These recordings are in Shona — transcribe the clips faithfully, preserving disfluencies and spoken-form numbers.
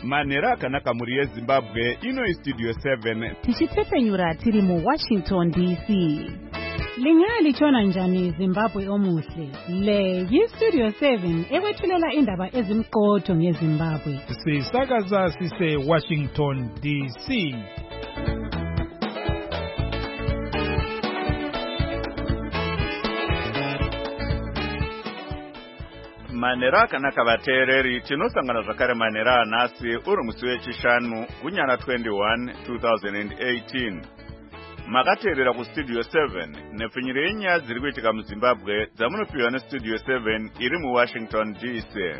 Manera kanaka muri yeZimbabwe ino Studio seven. Tichitepenyura tiri mu Washington D C. Lingali chona njani Zimbabwe omuhle. Le yi Studio seven ekwethulela indaba ezimqotho ngeZimbabwe. Sisakaza sise Washington D C. Manera kanaka vateereri tinosangana zvakare manera nasi uri musi wechishanu gunyana twenty-one two thousand eighteen. Makateerera ku Studio seven nepfinyiro yenyaya dziri kuitika muZimbabwe dzamunopiwa neStudio seven iri muWashington D C.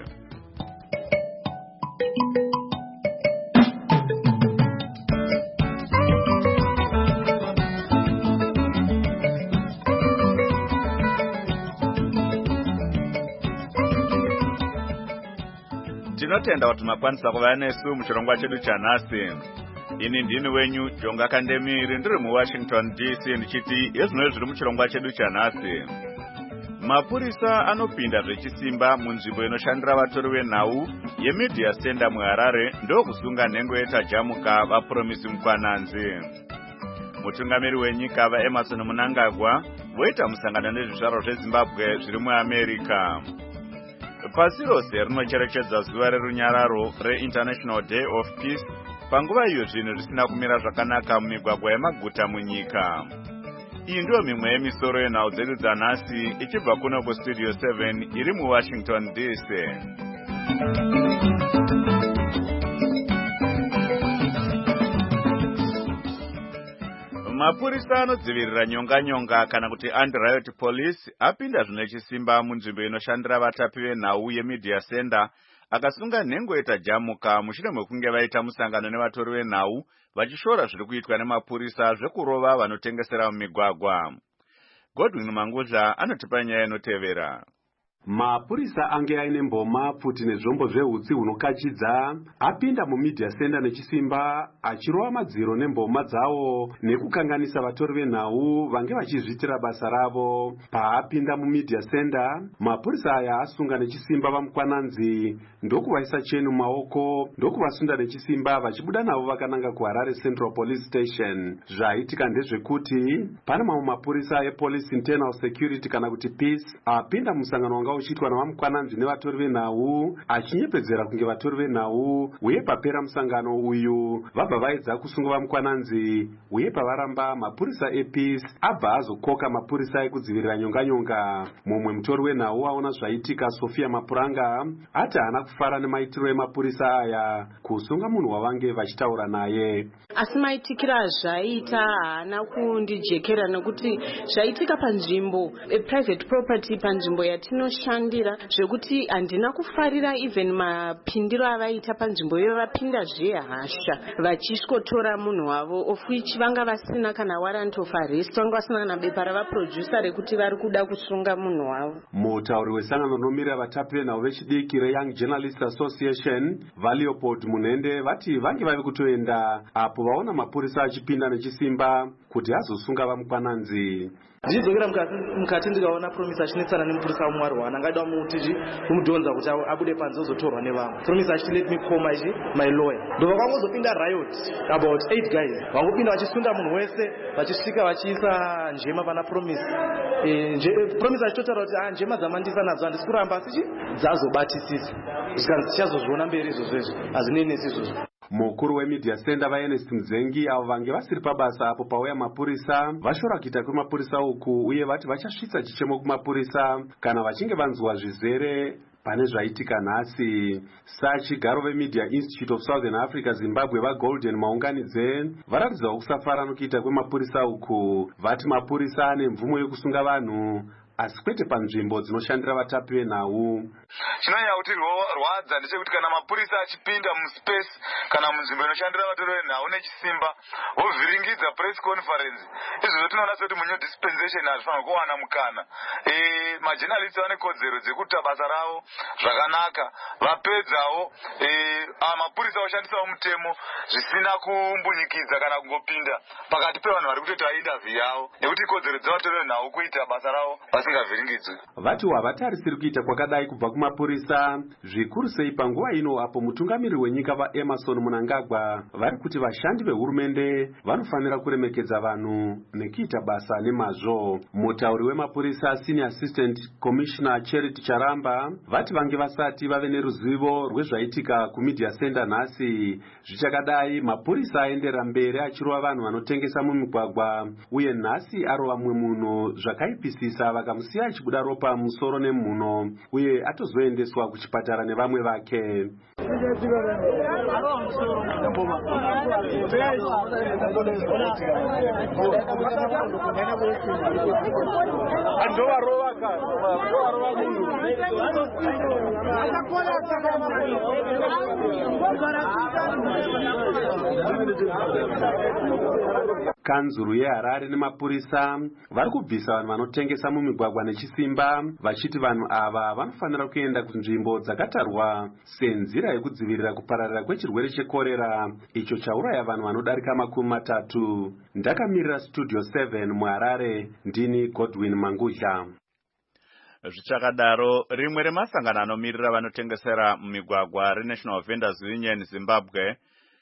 Tinotenda kuti makwanisa kuva nesu muchirongwa chedu chanhasi. Ini ndini wenyu Jonga Kandemiri ndiri muWashington D C ndichiti ezvinoi zviri muchirongwa chedu chanhasi. Mapurisa anopinda zvechisimba munzvimbo inoshandira vatori venhau yeMedia Center muHarare ndokusunga nhengo yetajamuka vaPromisi Mukwananzi. Mutungamiri wenyika vaEmmerson Mnangagwa voita musangano nezvizvarwa zveZimbabwe zviri muAmerica. Pasi rose rinocherechedza zuva rerunyararo reInternational Day of Peace panguva iyo zvinhu zvisina kumira zvakanaka mumigwagwa yemaguta munyika. Iyi ndiyo mimwe yemisoro yenhau dzedu dzanhasi ichibva kuno kuStudio seven iri muWashington D C. Mapurisa anodzivirira nyonga-nyonga kana kuti anti-riot police apinda zvinechisimba munzvimbo inoshandira vatapi venhau yeMedia Center akasunga nhengo yetajamuka mushure mekunge vaita musangano nevatori venhau vachishora zviri kuitwa nemapurisa zvekurova vanotengesera mumigwagwa. Godwin Mangudla anotipa nyaya inotevera. Mapurisa ange aine mboma pfuti nezvombo zvehutsi hunokachidza apinda muMedia Center nechisimba achirova madziro nemboma dzawo nekukanganisa vatori venhau vange vachizvitira basa ravo. Paapinda muMedia Center, mapurisa aya asunga nechisimba vaMukwananzi ndokuvaisa cheni mumaoko ndokuvasunda nechisimba vachibuda navo vakananga kuHarare Central Police Station. Zvaitika ndezvekuti pane mamwe mapurisa ePolice Internal Security kana kuti Peace apinda musangano wanga uchitwa navaMukwananzi nevatori venhau achinyepedzera kunge vatori venhau, uye papera musangano uyu vabva vaedza kusunga vaMukwananzi, uye pavaramba mapurisa ePeace abva azokoka mapurisa ekudzivirira nyonga-nyonga. Mumwe mutori wenhau aona zvaitika, Sofia Mapuranga, ati haana kufara nemaitiro emapurisa aya kusunga munhu wavange vachitaura naye. Asi maitikira zvaita haana kundijekera nekuti zvaitika panzvimbo private property panzvimbo yatinoshandira zvekuti handina kufarira even mapindiro avaita panzvimbo iyo. Vapinda zvehasha vachisikotora munhu wavo, of which vanga vasina kana warrant of arrest, vanga vasina kana bepa ravaproducer rekuti vari kuda kusunga munhu wavo. Mutauri wesangano rinomira vatapi venhau vechidiki reYoung Journalists Association vaLeopold Munende vati vange vavi kutoenda apo vaona mapurisa achipinda nechisimba kuti azosunga vaMukwananzi. Ndichizokera mukati ndikaona Promisi achinetsana nemupurisa wamwari wana ngaida mutiji kumudhonza kuti abude panze ozotorwa nevamwe. Promisi achiti let me call my my lawyer. Ndo vakangozopinda riot about eight guys. Vangopinda vachisunda munhu wese vachisvika vachiisa njema pana Promisi. Eh Promisi achitotaura kuti ah njema dzamandisa nadzo handisi kuramba asi dzazobatisisa. Zvikanzi tichazozviona mberi izvozvo hazvinenesi izvozvo. Mukuru weMedia Center vaEnest Mzengi avo vange vasiri pabasa apo pauya mapurisa vashora kuita kwemapurisa uku, uye vati vachasvitsa chichemo kumapurisa kana vachinge vanzwa zvizere pane zvaitika nhasi. Sachigaro veMedia Institute of Southern Africa Zimbabwe vaGolden Maunganidze varatidzawo kusafara nokuita kwemapurisa uku. Vati mapurisa ane mvumo yokusunga vanhu asi kwete panzvimbo dzinoshandira vatapi venhau. Chinonyanya kuti rwadza ndechekuti kana mapurisa achipinda muspace kana munzvimbo inoshandira vatori venhau nechisimba vovhiringidza press conference, izvozvo tinoona sekuti munyu dispensation hazvifanira kuwana mukana. Eh majournalists vane kodzero dzekuita basa ravo zvakanaka, vapedzawo eh mapurisa oshandisawo mutemo zvisina kumbunyikidza kana kungopinda pakati pevanhu vari kutoita interview yavo, nekuti kodzero dzavatori venhau kuita basa ravo vasingavhiringidzwi. Vati havatarisiri kuita kwakadai kubva kumapurisa, zvikuru sei panguva ino apo mutungamiri wenyika vaEmerson Mnangagwa vari kuti vashandi vehurumende vanofanira kuremekedza vanhu nekuita basa nemazvo. Mutauri wemapurisa Senior Assistant Commissioner Charity Charamba vati vange vasati vave neruzivo rwezvaitika kumedia center nhasi. Zvichakadai, mapurisa aenderera mberi achirova vanhu vanotengesa mumigwagwa, uye nhasi arova mumwe munhu zvakaipisisa vakamusiya achibuda ropa musoro nemhuno, uye atozoendeswa kuchipatara nevamwe vake. Kanzuru yeHarare nemapurisa vari kubvisa vanhu vanotengesa mumigwagwa nechisimba, vachiti vanhu ava vanofanira kuenda kunzvimbo dzakatarwa senzira yekudzivirira kupararira kwechirwere chekorera icho chauraya vanhu vanodarika makumi matatu. Ndakamirira Studio seven muHarare, ndini Godwin Mangudla. Zvichakadaro, rimwe remasangano anomirira vanotengesera mumigwagwa reNational Vendors Union Zimbabwe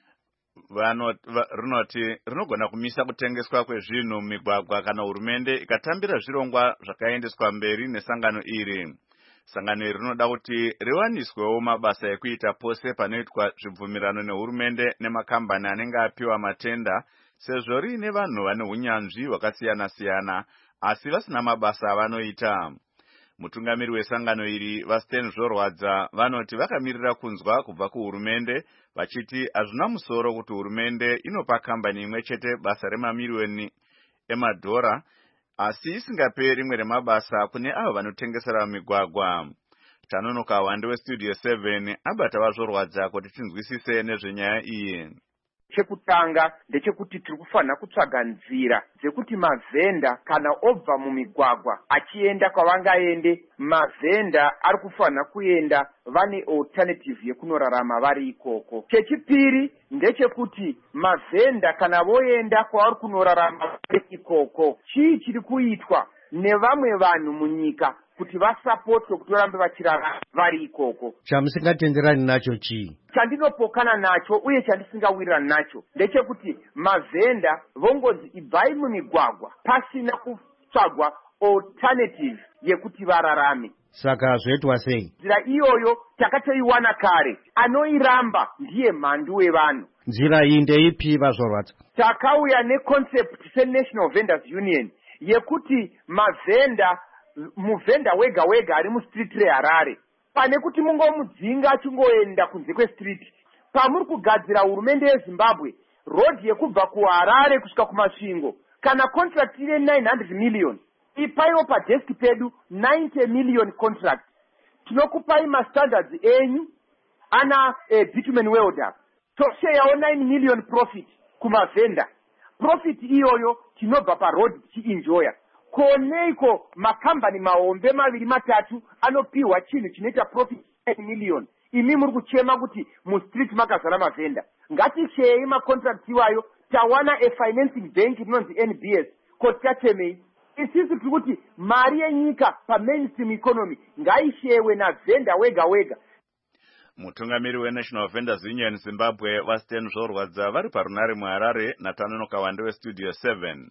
Vano, va, rinoti rinogona kumisa kutengeswa kwezvinhu mumigwagwa kana hurumende ikatambira zvirongwa zvakaendeswa mberi nesangano iri. Sangano iri rinoda kuti riwaniswewo mabasa ekuita pose panoitwa zvibvumirano nehurumende nemakambani anenge apiwa matenda, sezvo riine vanhu vane hunyanzvi hwakasiyana siyana asi vasina mabasa avanoita. Mutungamiri wesangano iri vaStan Zvorwadza vanoti vakamirira kunzwa kubva kuhurumende, vachiti hazvina musoro kuti hurumende inopa kambani imwe chete basa remamiliyoni emadhora asi isingape rimwe remabasa kune avo vanotengesera migwagwa. Tanonoka Wande weStudio seven abata vazvorwadza kuti tinzwisise nezvenyaya iyi. Chekutanga ndechekuti tiri kufanira kutsvaga nzira dzekuti mavhenda kana obva mumigwagwa achienda kwavangaende, mavhenda ari kufanira kuenda vane alternative yekunorarama vari ikoko. Chechipiri ndechekuti mavhenda kana voenda kwavari kunorarama vari ikoko, chii chiri kuitwa nevamwe vanhu munyika kuti vasapotwe kuti varambe vachirarama vari ikoko. Chamusingatenderani nacho chii? Chandinopokana nacho uye chandisingawirirani nacho ndechekuti mavhenda vongozi ibvai mumigwagwa pasina kutsvagwa alternative yekuti vararame. Saka zvoitwa sei? Nzira iyoyo takatoiwana kare, anoiramba ndiye mhandu wevanhu. Nzira iyi ndeipi Vazvorwadza? Takauya neconcept seNational Vendors Union yekuti mavhenda, muvhenda wega wega ari mustreet reHarare, pane kuti mungomudzinga achingoenda kunze kwestreet, pamuri kugadzira hurumende yeZimbabwe road yekubva kuHarare kusvika kumasvingo, kana contract ine nine hundred million, ipaiwo padesk pedu ninety million contract. Tinokupai mastandards enyu ana eh, bitumen welder, tosheyawo nine million profit kumavhenda. Profit iyoyo tinobva paroad tichienjoya. Koneiko makambani mahombe maviri matatu anopiwa chinhu chinoita profit ten million. Imi muri kuchema kuti mustreet makazara mavhenda. Ngatishei macontract iwayo, tawana a financing bank inonzi N B S kuti tatemei. Isisi tiri kuti mari yenyika pamainstream economy ngaishewe navhenda wega wega. Mutungamiri weNational Vendors Union Zimbabwe vaStan Zvorwadza vari parunare muHarare naTanonoka Wande weStudio seven.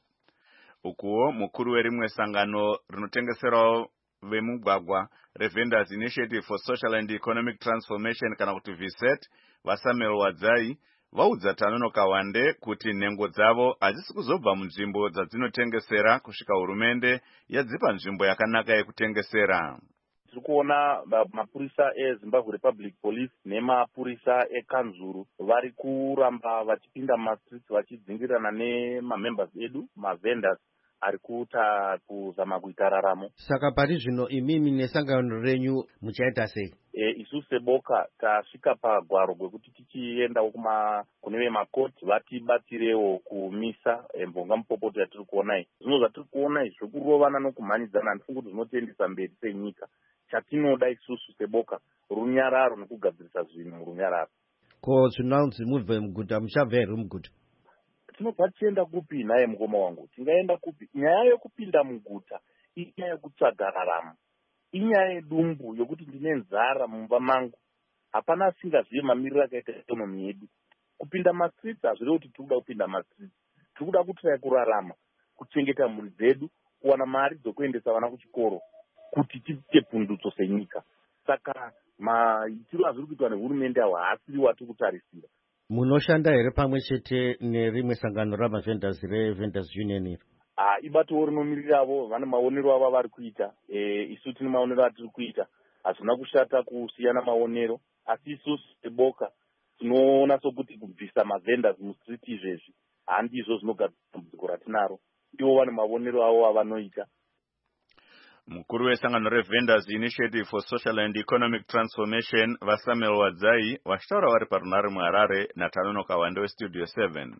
Ukuwo mukuru werimwe sangano rinotengeserawo vemugwagwa reVendors Initiative for Social and Economic Transformation kana kuti V S E T vaSamuel Wadzai vaudza Tanonoka Wande kuti nhengo dzavo hadzisi kuzobva munzvimbo dzadzinotengesera kusvika hurumende yadzipa nzvimbo yakanaka yekutengesera. Tiri kuona mapurisa eZimbabwe Republic Police nemapurisa ekanzuru vari kuramba vachipinda mumastreets vachidzingirirana nemamembers edu, mavendors ari kuita kuzama kuita raramo. Saka pari zvino imimi nesangano renyu muchaita sei? E, isu seboka tasvika pagwaro gwekuti tichiendawo kuma kune vemakoti vatibatsirewo kumisa mbonga mupopoto yatiri kuona iyi. Zvino zvatiri kuona izvi zvekurovana nokumhanyidzana handifungi kuti zvinotendesa mberi senyika. Chatinoda isusu seboka runyararo nekugadzirisa zvinhu murunyararo. Ko zvinonzi mubve muguta muchabva here muguta? Tinobva tichienda kupi naye mukoma wangu? Tingaenda kupi? Nyaya yekupinda muguta inyaya yekutsvaga raramo, inyaya yedumbu yokuti ndine nzara mumba mangu. Hapana asingazive mamiriro akaita ikonomi yedu. Kupinda mastreets hazvirevi kuti tiri kuda kupinda mastreets, tiri kuda kutrai kurarama, kuchengeta mhuri dzedu, kuwana mari dzokuendesa vana kuchikoro, kuti tiite pundutso senyika. Saka maitiro azviri kuitwa nehurumende awo haasiri watiri kutarisira. Munoshanda here pamwe chete nerimwe sangano ramavendors reVendors Union iri? Ah, ibatowo rinomiriravo vane maonero avo vari kuita. E, isu tine maonero atiri kuita. Hazvina kushata kusiyana maonero, asi isusu seboka tinoona sokuti kubvisa mavendors mustreet izvezvi handizvo zvinogadzira dambudziko ratinaro. Ivo vane maonero avo avanoita. Mukuru wesangano reVendors Initiative for Social and Economic Transformation vaSamuel Wadzai vachitaura vari parunare muHarare naTanonoka Wande weStudio seven.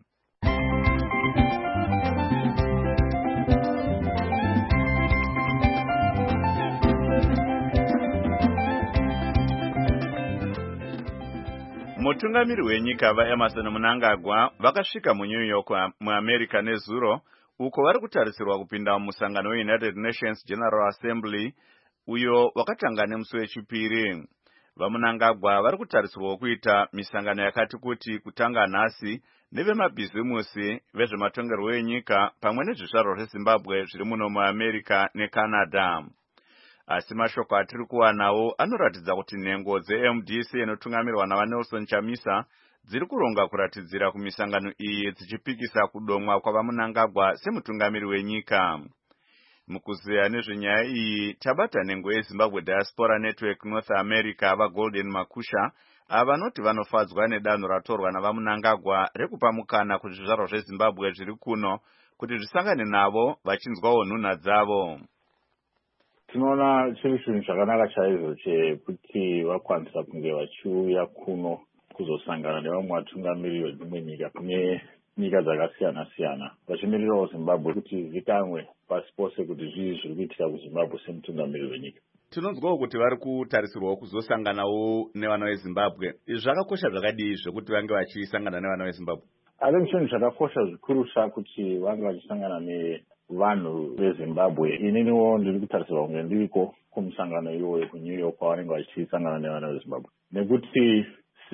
Mutungamiri wenyika vaEmerson Mnangagwa vakasvika muNew York muAmerica nezuro uko vari kutarisirwa kupinda musangano weUnited Nations General Assembly uyo wakatanga nemusi wechipiri. VaMnangagwa vari kutarisirwa kuita misangano yakati kuti kutanga nhasi nevemabhizimusi vezvematongerwo enyika pamwe nezvizvarwa zveZimbabwe zviri muno muAmerica neCanada. Asi mashoko atiri kuwanawo anoratidza kuti nhengo dzeM D C inotungamirwa navaNelson Chamisa dziri kuronga kuratidzira kumisangano iyi dzichipikisa kudomwa kwavaMnangagwa semutungamiri wenyika. Mukuzeya nezvenyaya iyi tabata nhengo yeZimbabwe Diaspora Network North America vaGolden Makusha avanoti vanofadzwa nedanho ratorwa navaMnangagwa rekupa mukana kuzvizvarwa zveZimbabwe zviri kuno kuti zvisangane navo vachinzwawo nhunha dzavo. Tinoona chiri chinhu chakanaka chaizvo chekuti vakwanisa kunge vachiuya kuno kuzosangana nevamwe vatungamiri vedzimwe nyika kune nyika dzakasiyana-siyana vachimirirawo Zimbabwe kuti zikanwe pasi pose kuti zvii zviri kuitika kuZimbabwe semutungamiri wenyika. Tinonzwawo kuti vari kutarisirwawo kuzosanganawo nevana veZimbabwe. Izvi zvakakosha zvakadii zvekuti vange vachisangana nevana veZimbabwe? Ari chinhu chakakosha zvikurusha kuti vange vachisangana nevanhu veZimbabwe. Ininiwo ndiri kutarisirwa kunge ndiriko kumusangano iwoyo kuNew York kwavanenge vachisangana nevana veZimbabwe, nekuti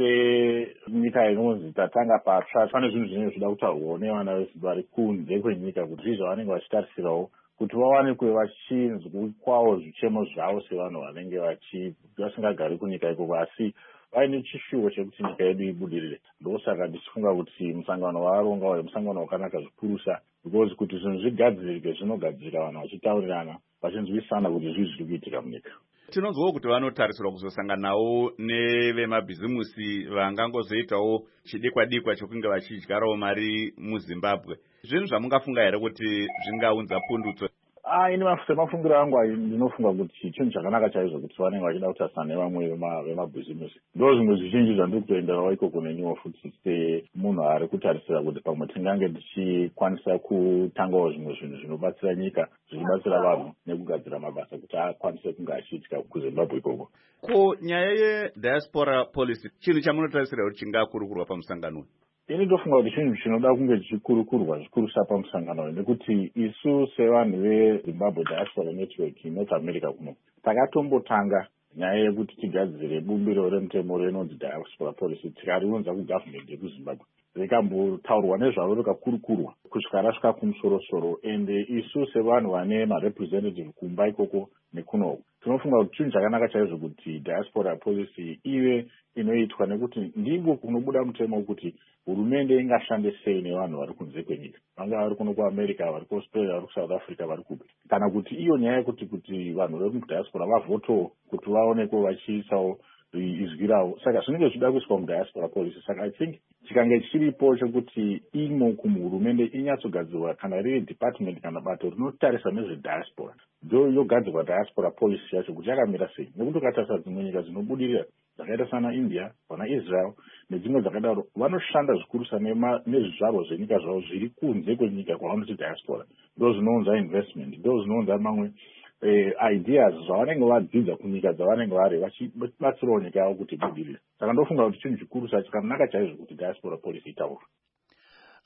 senyika inonzi tatanga patsva pane zvinhu zvinenge zvida kutaurwawo nevana vari kunze kwenyika kuti zvii zvavanenge vachitarisirawo kuti vawanikwe vachinzwawo zvichemo zvavo sevanhu vanenge vasingagari kunyika ikoko asi vaine chishuwo chekuti nyika yedu ibudirire. Ndosaka ndichifunga kuti musangano waaronga uyu musangano wakanaka zvikurusa because kuti zvinhu zvigadzirike zvinogadzirika vanhu vachitaurirana vachinzwisana kuti zvii zviri kuitika munyika. Tinonzwawo kuti vanotarisirwa kuzosanganawo nevemabhizimusi vangangozoitawo chidikwa-dikwa chokunge vachidyarawo mari muZimbabwe. Zvinhu zvamungafunga here kuti zvingaunza pundutso? Ah, ini semafungiro angu ndinofunga kuti chinhu chakanaka chaizvo kuti vanenge vachida kutarisana nevamwe vemabhizimusi. Ndo zvimwe zvizhinji zvandiri kutoenderawo ikoko neniwo futi semunhu ari kutarisira kuti pamwe tingange tichikwanisa kutangawo zvimwe zvinhu zvinobatsira nyika zvichibatsira vanhu nekugadzira mabasa kuti akwanise kunge achiitika kuZimbabwe ikoko. Ko nyaya yediaspora policy chinhu chamunotarisira kuti chingakurukurwa pamusangano? Ini ndofunga kuti chinhu chinoda kunge chichikurukurwa zvikurusa pamusangano nekuti isu sevanhu veZimbabwe Diaspora Network North America kuno takatombotanga nyaya yekuti tigadzire bumbiro remutemo renonzi diaspora policy tikariunza kugovernment yekuZimbabwe rikambotaurwa nezvaro rikakurukurwa kusvika rasvika kumusoro-soro ende isu sevanhu vane marepresentative kumba ikoko nekunoku tinofunga kuti chinhu chakanaka chaizvo kuti diaspora policy ive inoitwa nekuti ndiko kunobuda mutemo wekuti hurumende ingashande sei nevanhu vari kunze kwenyika vanga vari kuno kuAmerica vari kuAustralia vari kuSouth Africa vari kupi kana kuti iyo nyaya yekuti kuti vanhu vekudiaspora vavhotowo kuti vaonekwe vachiisawo izwi ravo saka zvinenge zvida kuiswa mudiaspora policy. Saka I think chikange chiripo chekuti imo kuhurumende inyatsogadzirwa kana riri department kana bato rinotarisa nezvediaspora ndo yogadzirwa diaspora policy yacho kuti yakamira sei, nekuti ukatarisa dzimwe nyika dzinobudirira dzakaita sana India vana Israel nedzimwe dzakadaro vanoshanda zvikurusa nezvizvarwa zvenyika zvavo zviri kunze kwenyika kwavanoti diaspora, ndo zvinounza investment, ndo zvinounza mamwe Eh, ideas zvavanenge vadzidza kunyika dzavanenge vari vachibatsirawo nyika yavo kuti ibudirire. Saka ndofunga kuti chinhu chikuru chacho chakanaka chaizvo kuti diaspora policy itaurwe.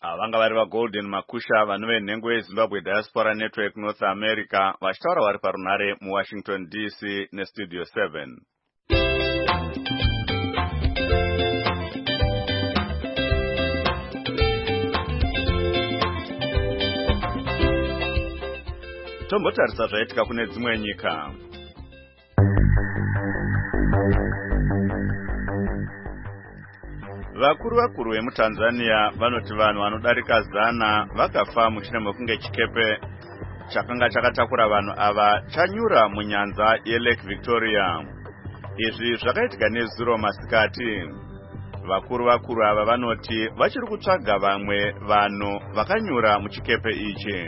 Vanga vari vaGolden Makusha vanove nhengo yeZimbabwe Diaspora Network North America vachitaura vari parunhare muWashington D C neStudio seven. Tombotarisa zvaitika kune dzimwe nyika. Vakuru vakuru vemuTanzania vanoti vanhu vanodarika zana vakafa mushure mekunge chikepe chakanga chakatakura vanhu ava chanyura munyanza yeLake Victoria. Izvi zvakaitika nezuro masikati. Vakuru vakuru ava vanoti vachiri kutsvaga vamwe vanhu vakanyura muchikepe ichi.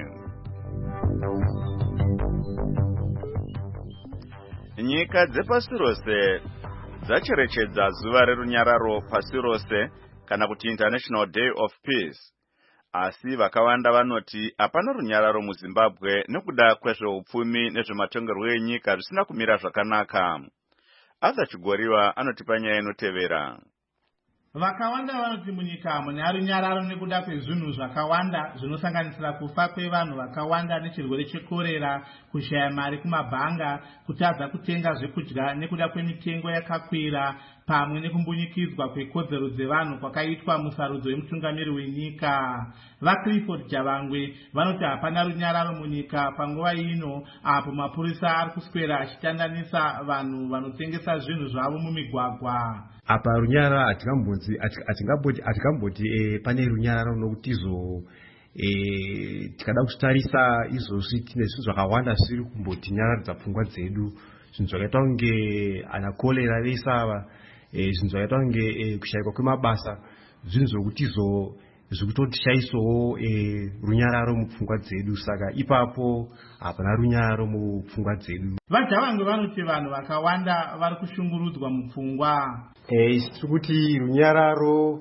Nyika dzepasi rose dzacherechedza zuva rerunyararo pasi rose kana kuti International Day of Peace. Asi vakawanda vanoti hapana runyararo muZimbabwe nekuda kwezveupfumi nezvematongerwo enyika zvisina kumira zvakanaka. Arthur Chigoriwa anotipa nyaya inotevera. Vakawanda vanoti munyika mune runyararo nekuda kwezvinhu zvakawanda zvinosanganisira kufa kwevanhu vakawanda nechirwere chekorera, kushaya mari kumabhanga, kutadza kutenga zvekudya nekuda kwemitengo yakakwira, pamwe nekumbunyikidzwa kwekodzero dzevanhu kwakaitwa musarudzo wemutungamiri wenyika. VaClifford Javangwe vanoti hapana runyararo munyika panguva ino apo mapurisa ari kuswera achitandanisa vanhu vanotengesa zvinhu zvavo mumigwagwa. Apa runyararo atingamboti atingamboti atingamboti eh, pane runyararo nokuti izo eh, tikada kutarisa izvozvi tine zvinhu zvakawanda zviri kumboti nyararidza pfungwa dzedu, zvinhu zvakaita kunge ana kolera vesava, eh, zvinhu zvakaita kunge eh, kushayikwa kwemabasa, zvinhu zvokuti izo zvikutotishayisawo eh, runyararo mupfungwa dzedu. Saka ipapo hapana runyararo mupfungwa dzedu. VaJavangwe vanoti vanhu vakawanda vari kushungurudzwa mupfungwa. Eh, kuti runyararo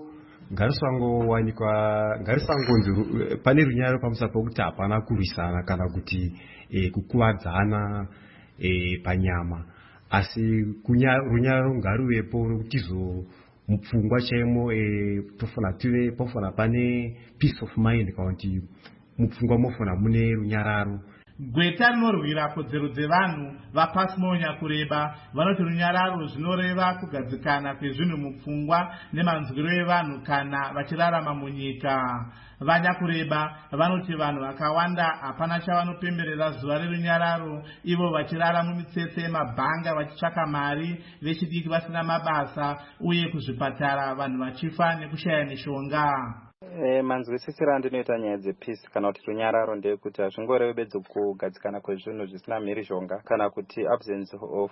ngarisangowanikwa ngarisangonzi pane runyararo pamusana pokuti hapana kurwisana kana kuti eh, kukuvadzana eh, panyama, asi runyararo ngaruvepo nokuti izo mupfungwa chaimo eh, tofana tive pofana pane peace of mind kana kuti mupfungwa mofana mune runyararo. Gweta rinorwira kodzero dzevanhu vaPasimonya kureba vanoti runyararo zvinoreva kugadzikana kwezvinhu mupfungwa nemanzwiro evanhu kana vachirarama munyika. Vanyakureba vanoti vanhu vakawanda hapana chavanopemberera zuva rerunyararo, ivo vachirara mumitsetse yemabhanga vachitsvaka mari, vechidiki vasina mabasa, uye kuzvipatara vanhu vachifa nekushaya mishonga. E, manzwisisiro andinoita nyaya dzepeace kana kuti runyararo ndeyekuti hazvingorevi bedzi kugadzikana kwezvinhu zvisina mhirizhonga kana kuti absence of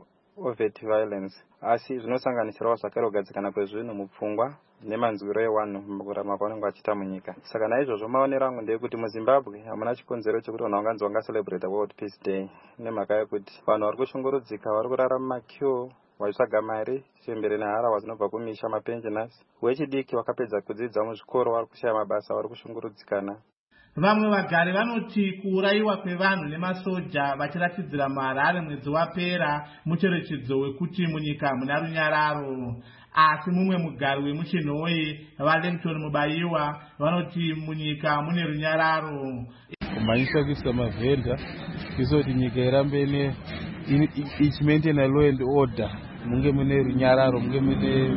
overt violence, asi zvinosanganisirawo zvakare kugadzikana kwezvinhu mupfungwa nemanzwiro evanhu mukurarama kwavanenge vachiita munyika. Saka naizvozvo maonero angu ndeyekuti muZimbabwe hamuna chikonzero chekuti vanhu vanganzi vangacelebrate World Peace Day, nemhaka yekuti vanhu vari kushungurudzika, vari kurara mumaqueue vachitsvaga mari chembere neharahwa dzinobva kumisha, mapensioners. Wechidiki vakapedza kudzidza muzvikoro vari kushaya mabasa, vari kushungurudzikana. Vamwe vagari vanoti kuurayiwa kwevanhu nemasoja vachiratidzira muHarare mwedzi wapera mucherechedzo wekuti munyika muna runyararo. Asi mumwe mugari wemuChinhoyi, vaLangton Mubayiwa, vanoti munyika mune runyararo. Kumanyisa kuisa mavhenda kuisa kuti nyika irambe ichimaintaina law and order, munge mune runyararo, munge mune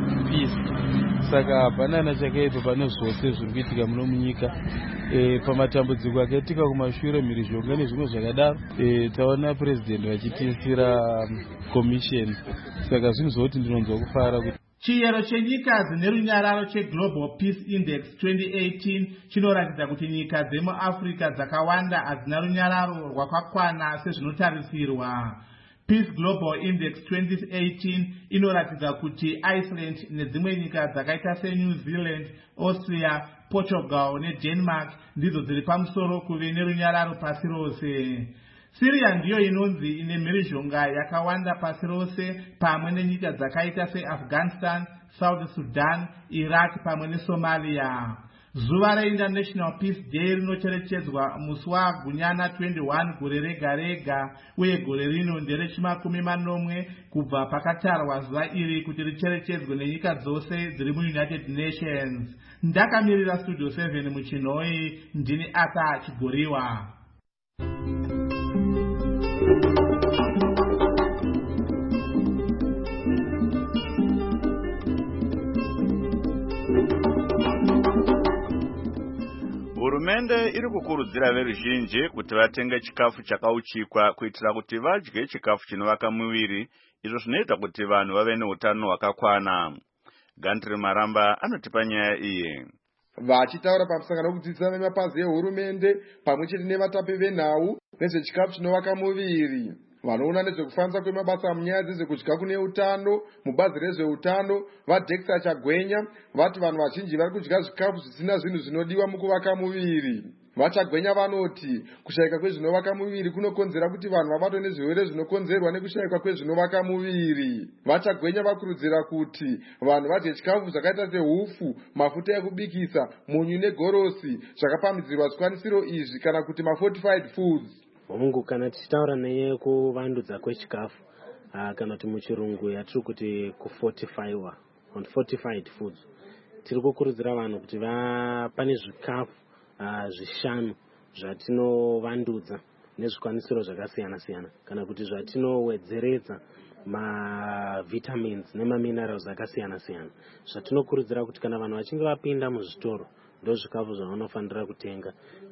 peace. Saka hapana chakaitwa pane zvose zviri kuitika muno munyika. E, pamatambudziko akaitika kumashure, mhirizhonga nezvimwe zvakadaro, e, taona president vachitiisira commission. Saka zvinhu zvoti ndinonzwa kufara kuti chiyero chenyika dzine runyararo cheGlobal Peace Index twenty eighteen chinoratidza kuti nyika dzemuAfrica dzakawanda hadzina runyararo rwakakwana sezvinotarisirwa. Peace Global Index twenty eighteen inoratidza kuti Iceland nedzimwe nyika dzakaita seNew Zealand, Austria, Portugal neDenmark ndidzo dziri pamusoro kuve nerunyararo pasi rose. Syria ndiyo inonzi ine mhirizhonga yakawanda pasi rose, pamwe nenyika dzakaita seAfghanistan, South Sudan, Iraq pamwe neSomalia. zuva reInternational Peace Day rinocherechedzwa musi wagunyana twenty-one gore rega rega, uye gore rino nderechimakumi manomwe kubva pakatarwa zuva iri kuti richerechedzwe nenyika dzose dziri muUnited Nations. Ndakamirira Studio seven muchinhoi, ndini Aka Chigoriwa. Hurumende iri kukurudzira veruzhinji kuti vatenge chikafu chakauchikwa kuitira kuti vadye chikafu chinovaka muviri, izvo zvinoita kuti vanhu vave neutano hwakakwana. Gandri Maramba anotipa nyaya iyi. Vachitaura pamusangano wekudzidzisa nemapazi ehurumende pamwechete nevatapi venhau nezvechikafu chinovaka muviri, vanoona nezvekufambisa kwemabasa munyaya dzezvekudya kune utano mubazi rezveutano, vaDexter Chagwenya vati vanhu vazhinji vari kudya zvikafu zvisina zvinhu zvinodiwa mukuvaka muviri. Vachagwenya vanoti kushayika kwezvinovaka muviri kunokonzera kuti vanhu vabatwe nezvirwere zvinokonzerwa nekushayika kwezvinovaka muviri. Vachagwenya vakurudzira kuti vanhu vadye chikafu zvakaita sehufu, mafuta ekubikisa, munyu negorosi zvakapamhidzirwa zvikwanisiro izvi kana kuti mafortified foods. Mungu kana tichitaura neyekuvandudza kwechikafu uh, kana kuti muchirungu yatiri kuti kufortifyiwa on fortified foods, tiri kukurudzira vanhu kuti va pane zvikafu uh, zvishanu zvatinovandudza nezvikwanisiro zvakasiyana siyana kana kuti zvatinowedzeredza mavitamins nemaminerals akasiyana siyana, zvatinokurudzira kuti kana vanhu vachinge vapinda muzvitoro ndo zvikafu zvavanofanira kutenga.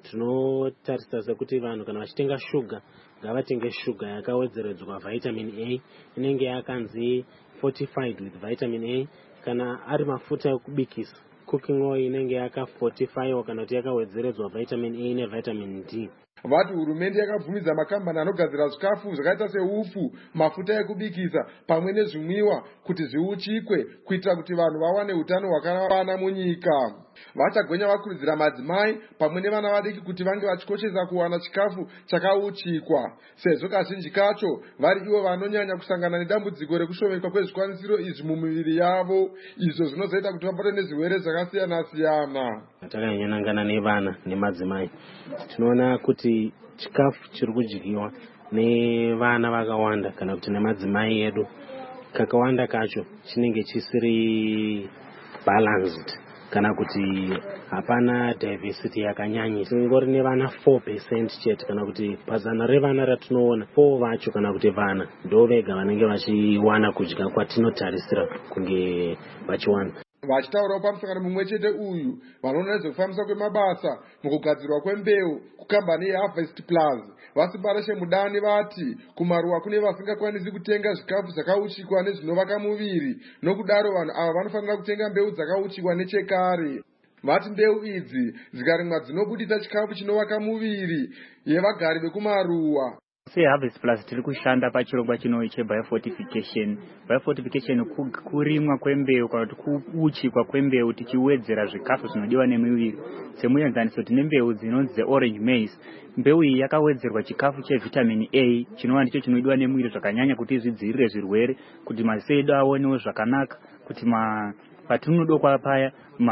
Tinotarisa sekuti vanhu kana vachitenga shuga ngavatenge shuga yakawedzeredzwa vitamin A, inenge yakanzi fortified with vitamin A. Kana ari mafuta ekubikisa, cooking oil inenge yakafortifyiwa kana kuti yakawedzeredzwa vitamin A nevitamin D. Vati hurumende yakabvumidza makambani anogadzira zvikafu zvakaita seupfu, mafuta ekubikisa pamwe nezvimwiwa kuti zviuchikwe kuitira kuti vanhu vawane utano hwakakwana munyika. Vachagwenya vakurudzira madzimai pamwe nevana vadiki kuti vange vachikoshesa kuwana chikafu chakauchikwa, sezvo kazhinji kacho vari ivo vanonyanya kusangana nedambudziko rekushomeka kwezvikwanisiro izvi mumiviri yavo, izvo zvinozoita kuti vabatwe nezvirwere zvakasiyana siyana. Takanyanangana nevana nemadzimai, tinoona kuti chikafu chiri kudyiwa nevana vakawanda kana kuti nemadzimai edu, kakawanda kacho chinenge chisiri balanced kana kuti hapana diversity yakanyanya. Tingori nevana four percent chete kana kuti pazana revana ratinoona four vacho kana kuti vana ndo vega vanenge vachiwana kudya kwatinotarisira kunge vachiwana. Vachitaurawo pamusangano mumwe chete uyu, vanoona nezvekufambisa kwemabasa mukugadzirwa kwembeu kukambani yeHarvest Plus Vasipareshe Mudani vati kumaruwa kune vasingakwanisi kutenga zvikafu zvakauchikwa nezvinovaka muviri, nokudaro vanhu ava vanofanira kutenga mbeu dzakauchikwa nechekare. Vati mbeu idzi dzikarimwa dzinobudisa chikafu chinovaka muviri yevagari vekumaruwa. SeHarvest Plus tiri kushanda pachirongwa chinoi chebiofortification. Biofortification kurimwa kwembeu kana kuti kuuchikwa kwembeu tichiwedzera zvikafu zvinodiwa nemuviri. Semuenzaniso tine mbeu dzinonzi orange maize. Mbeu iyi yakawedzerwa chikafu chevitamin A chinova ndicho chinodiwa nemuviri zvakanyanya kuti zvidzivirire zvirwere, kuti maziso edu aonewo zvakanaka, kuti ma patinodokwa paya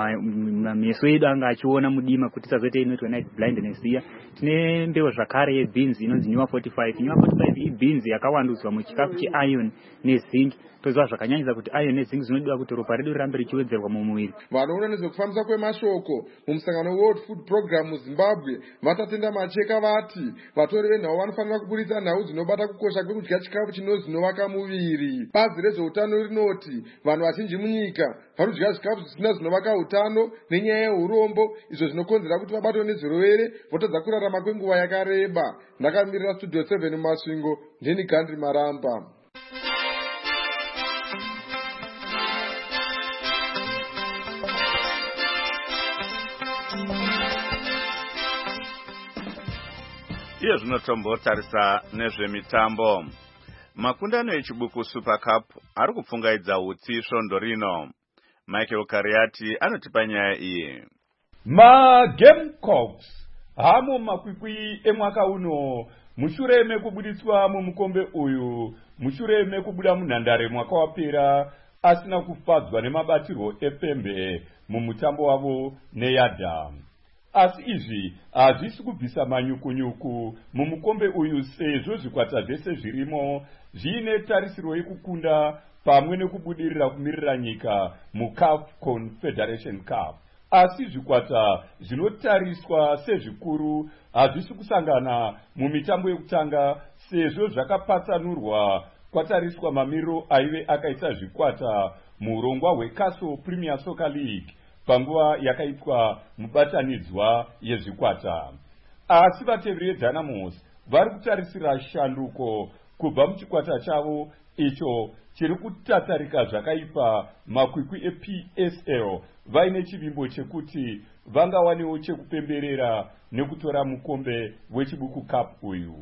mameso edu anga achiona mudima kuti tisazoita inoitwa night blindness iya. Tine mbeu zvakare yebeans inonzi Nyuwa forty-five. Nyuwa forty-five ibeans yakawandudzwa muchikafu cheiron nezinc. Toziva zvakanyanyisa kuti iron nezinc zvinodiwa kuti ropa redu rirambe richiwedzerwa mumuviri. Vanoona nezvekufambisa kwemashoko mumusangano World Food Program muZimbabwe vatatenda macheka vati vatori venhau vanofanira kuburitsa nhau dzinobata kukosha kwekudya chikafu chinonzi zvinovaka muviri. Bazi rezveutano rinoti vanhu vazhinji munyika vanodya zvikafu zvisina zvinovaka utano nenyaya yeurombo, izvo zvinokonzera kuti vabatwe nezvirwere votadza kurarama kwenguva yakareba. Ndakamirira Studio seven muMasvingo, ndini Gandri Maramba. Iye zvinotombotarisa nezvemitambo. Makundano echibuku Super Cup ari kupfungaidza utsi svondo rino. Michael Kariati anotipa nyaya iyi. MaGamecocks hamo makwikwi emwaka uno mushure mekubudiswa mumukombe uyu, mushure mekubuda munhandare mwaka wapera asina kufadzwa nemabatirwo epembe mumutambo wavo neyadha. Asi izvi hazvisi kubvisa manyukunyuku mumukombe uyu, sezvo zvikwata zvese zvirimo zviine tarisiro yekukunda pamwe nekubudirira kumirira nyika muCAF Confederation Cup. Asi zvikwata zvinotariswa sezvikuru hazvisi kusangana mumitambo yekutanga, sezvo zvakapatsanurwa kwatariswa mamiriro aive akaita zvikwata muurongwa hweCastle Premier Soccer League panguva yakaitwa mubatanidzwa yezvikwata. Asi vateveri veDynamos vari kutarisira shanduko kubva muchikwata chavo icho chiri kutatarika zvakaipa makwikwi eP S L vaine chivimbo chekuti vangawanewo chekupemberera nekutora mukombe wechibuku cup uyu.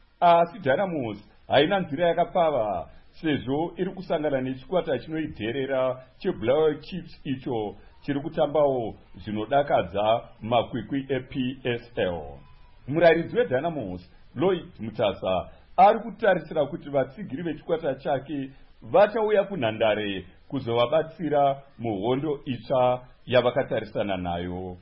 Asi Dynamos haina nzira yakapfava, sezvo iri kusangana nechikwata chinoidherera cheBlair Chiefs icho chiri kutambawo zvinodakadza makwikwi eP S L. Murairidzi weDynamos Lloyd Mutasa ari kutarisira kuti vatsigiri vechikwata chake vachauya kunhandare kuzovabatsira muhondo itsva yavakatarisana nayo.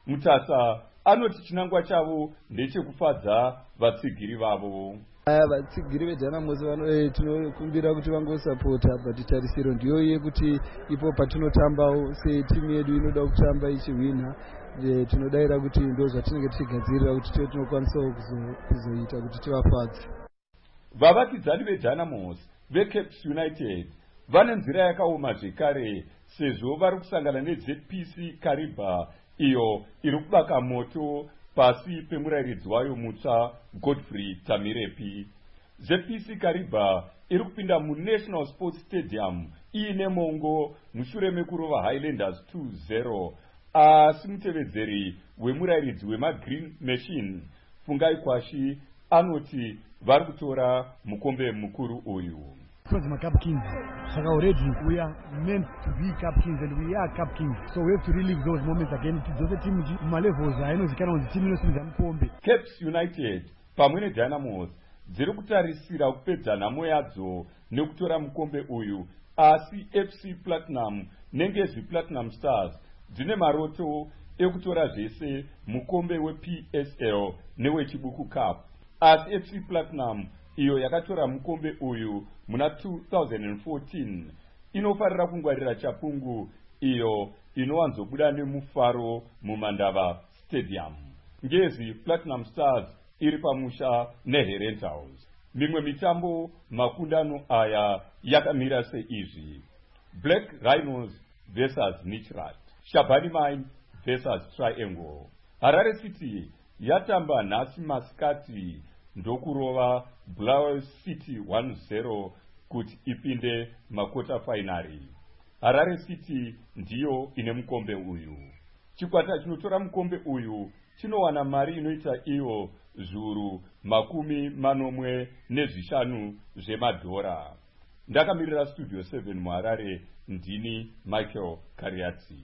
Mutasa anoti chinangwa chavo ndechekufadza vatsigiri vavo. Aya vatsigiri veDynamos vano tinokumbira kuti vangosapota, but tarisiro ndiyo yekuti ipo patinotambawo setimu yedu inoda kutamba ichihwina, tinodaira kuti ndo zvatinenge tichigadzirira kuti tiwe tinokwanisawo kuzoita kuti tivafadze. Vavakidzani veDynamos veCapes United vane nzira yakaoma zvekare, sezvo vari kusangana neZ P C Kariba iyo iri kubaka moto pasi pemurairidzi wayo mutsva Godfrey Tamirepi. Z P C Kariba iri kupinda muNational Sports Stadium iine mongo mushure mekurova Highlanders two zero, asi mutevedzeri wemurairidzi wemaGreen Machine Fungai Kwashi anoti vari kutora mukombe mukuru uyu. Because my Cup Kings, so already we are meant to be Cup Kings and we are Cup Kings. So we have to relive those moments again. Those teams, my levels, I know zikana on the team inosimza. Capes United pamwe neDynamos dziri kutarisira kupedza nhamo yadzo nekutora mukombe uyu, asi F C Platinum nengezi Platinum Stars dzine maroto ekutora zvese mukombe weP S L newechibuku cup. Asi F C Platinum iyo yakatora mukombe uyu muna two thousand fourteen inofarira kungwarira chapungu iyo inowanzobuda nemufaro mumandava stadium. Ngezi Platinum Stars iri pamusha neHerentals. Mimwe mitambo makundano aya yakamira seizvi: Black Rhinos versus Nichrat, Shabani Mine versus Triangle. Harare City yatamba nhasi masikati ndokurova Blair City one zero kuti ipinde makota finali. Harare City ndiyo ine mukombe uyu. Chikwata chinotora mukombe uyu chinowana mari inoita iyo zviuru makumi manomwe nezvishanu zvemadhora. Ndakamirira Studio seven muHarare, ndini Michael Kariatsi.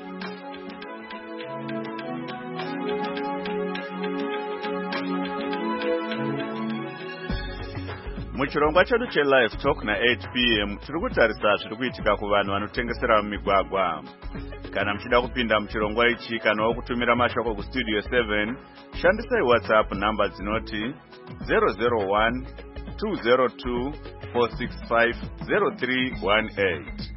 Muchirongwa chedu cheLive Talk na eight p m tiri kutarisa zviri kuitika kuvanhu vanotengesera mumigwagwa. Kana muchida kupinda muchirongwa ichi kana kutumira mashoko kuStudio seven, shandisai WhatsApp namba dzinoti zero zero one two zero two four six five zero three one eight.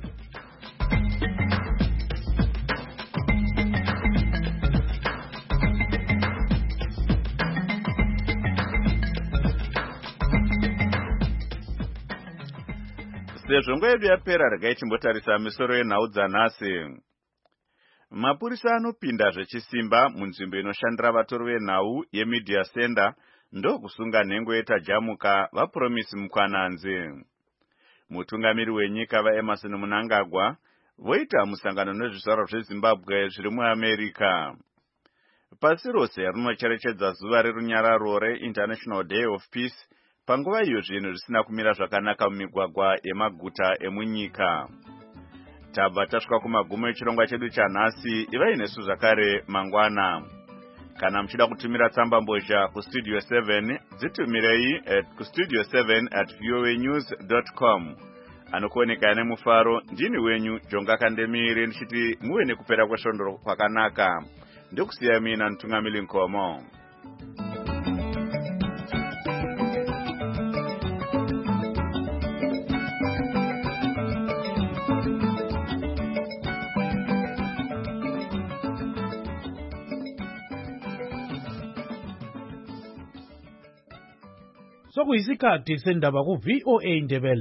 Sezvo nguva yedu yapera, regai timbotarisa misoro yenhau dzanhasi. Mapurisa anopinda zvechisimba munzvimbo inoshandira vatori venhau yeMedia Center ndokusunga nhengo yetajamuka vaPromise Mukwananzi. Mutungamiri wenyika vaEmerson Mnangagwa voita musangano nezvizvarwa zveZimbabwe zviri muAmerica. Pasi rose rinocherechedza zuva rerunyararo reInternational Day of Peace, panguva iyo zvinhu zvisina kumira zvakanaka mumigwagwa yemaguta emunyika. Tabva tasvika kumagumo echirongwa chedu chanhasi. Ivai nesu zvakare mangwana. Kana muchida kutumira tsamba mbozha kuStudio seven, dzitumirei at kustudio seven at voanews dot com. anokuoneka nemufaro. Ndini wenyu Jonga Kandemire ndichiti muwe nekupera kwesvondo kwakanaka. Ndokusiya mina Ntungamili Nkomo. Sokuyisikhathi sendaba ku V O A Ndebele.